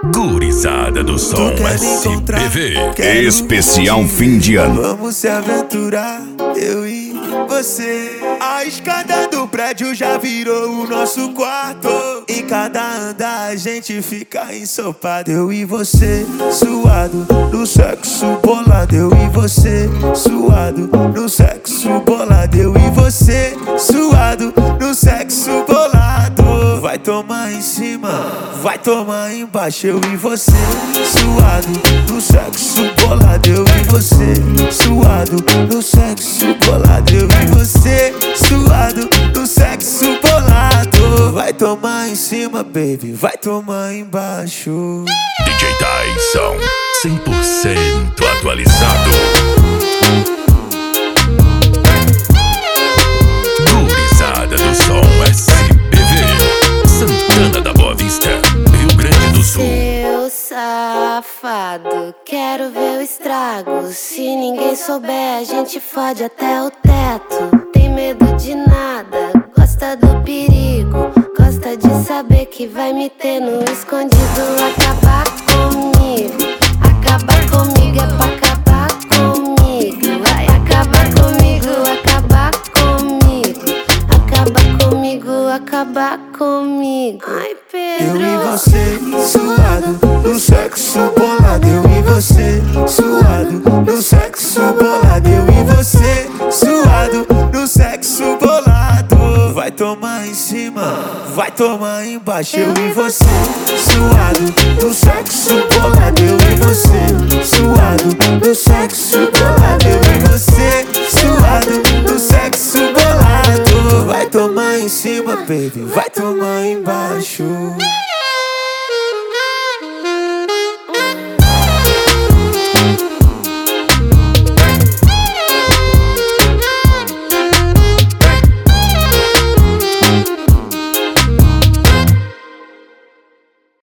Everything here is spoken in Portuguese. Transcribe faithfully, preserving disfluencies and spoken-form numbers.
Gurizada do som S P V. Especial fim de ano. Vamos se aventurar, eu e você. A escada do prédio já virou o nosso quarto. Em cada andar a gente fica ensopado. Eu e você, suado, no sexo bolado. Eu e você, suado, no sexo bolado. Eu e você, suado, no sexo bolado. Vai tomar em cima, vai tomar embaixo. Eu e você, suado, no sexo bolado. Eu e você, suado, no sexo bolado. Eu e você, suado, no sexo bolado. Vai tomar em cima, baby, vai tomar embaixo. D J Tyson, cem por cento atualizado. Gurizada do som S P V, Santana da Boa Vista, Rio Grande do Sul. Seu safado, quero ver o estrago. Se ninguém souber, a gente fode até o teto. Tem medo de nada, gosta do perigo. Gosta de saber que vai me ter no escondido. Acabar comigo, acabar comigo é pra acabar comigo. Vai acabar comigo, acabar comigo. Acabar comigo, acabar comigo. Ai, Pedro. Eu e você, suado, no sexo bolado. Eu e você, suado, no sexo bolado. Eu e você, suado, no sexo bolado. Vai tomar em cima, vai tomar embaixo. Eu e você, suado, no sexo bolado. Eu e você, suado, no sexo bolado. Eu e você, suado, no sexo bolado. Vai tomar em cima, baby, vai tomar